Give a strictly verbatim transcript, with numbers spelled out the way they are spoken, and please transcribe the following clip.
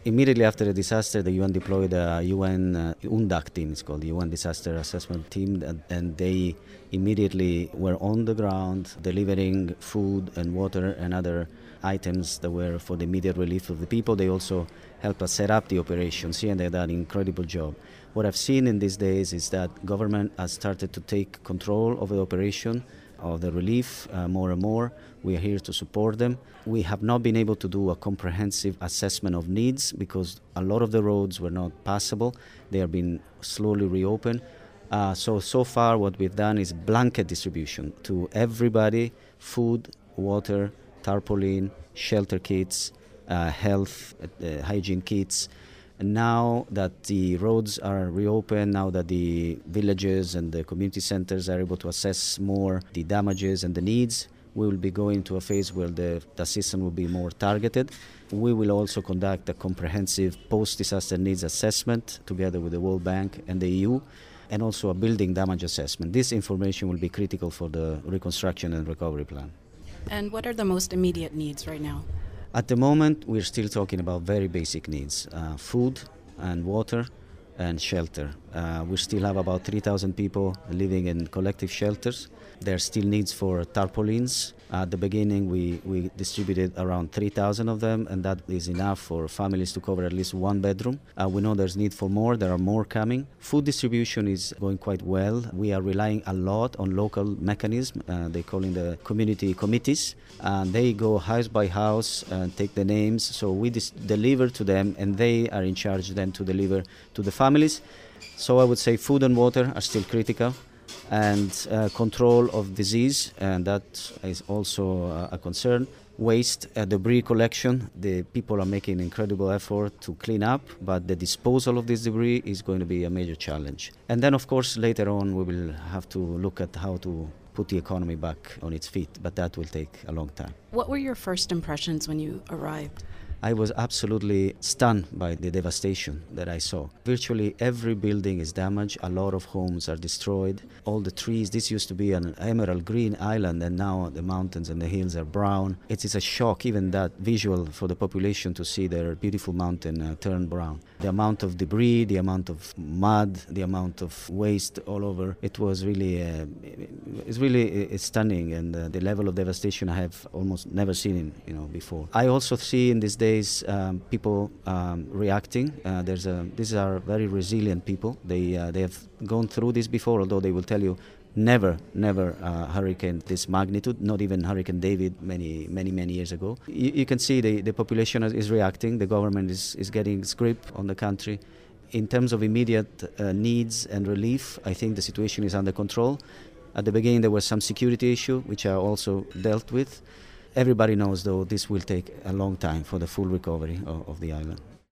Immediately after the disaster, the U N deployed a U N uh, UNDAC team, it's called the U N Disaster Assessment Team, and, and they immediately were on the ground delivering food and water and other items that were for the immediate relief of the people. They also helped us set up the operations here, and they've done an incredible job. What I've seen in these days is that government has started to take control of the operation, of the relief uh, more and more. We are here to support them. We have not been able to do a comprehensive assessment of needs because a lot of the roads were not passable. They are being slowly reopened. Uh, so, so far what we've done is blanket distribution to everybody: food, water, tarpaulin, shelter kits, uh, health, uh, hygiene kits. And now that the roads are reopened, now that the villages and the community centers are able to assess more the damages and the needs, we will be going to a phase where the, the assistance will be more targeted. We will also conduct a comprehensive post-disaster needs assessment together with the World Bank and the E U, and also a building damage assessment. This information will be critical for the reconstruction and recovery plan. And what are the most immediate needs right now? At the moment, we're still talking about very basic needs: uh, food and water and shelter. Uh, we still have about three thousand people living in collective shelters. There are still needs for tarpaulins. At the beginning, we, we distributed around three thousand of them, and that is enough for families to cover at least one bedroom. Uh, we know there's need for more. There are more coming. Food distribution is going quite well. We are relying a lot on local mechanisms. Uh, they call in the community committees. And they go house by house and take the names. So we dis- deliver to them, and they are in charge then to deliver to the families. So I would say food and water are still critical, and uh, control of disease, and that is also uh, a concern. Waste, uh, debris collection, the people are making incredible effort to clean up, but the disposal of this debris is going to be a major challenge. And then, of course, later on we will have to look at how to put the economy back on its feet, but that will take a long time. What were your first impressions when you arrived? I was absolutely stunned by the devastation that I saw. Virtually every building is damaged. A lot of homes are destroyed. All the trees, this used to be an emerald green island, and now the mountains and the hills are brown. It is a shock, even that visual, for the population to see their beautiful mountain uh, turn brown. The amount of debris, the amount of mud, the amount of waste all over, it was really, uh, it's really uh, stunning, and uh, the level of devastation I have almost never seen in, you know, before. I also see in these days Um, people um, reacting. Uh, there's a, these are very resilient people. They uh, they have gone through this before, although they will tell you never, never uh, hurricane this magnitude, not even Hurricane David many, many, many years ago. You, you can see the, the population is reacting. The government is, is getting its grip on the country. In terms of immediate uh, needs and relief, I think the situation is under control. At the beginning, there was some security issue, which are also dealt with. Everybody knows, though, this will take a long time for the full recovery of, of the island.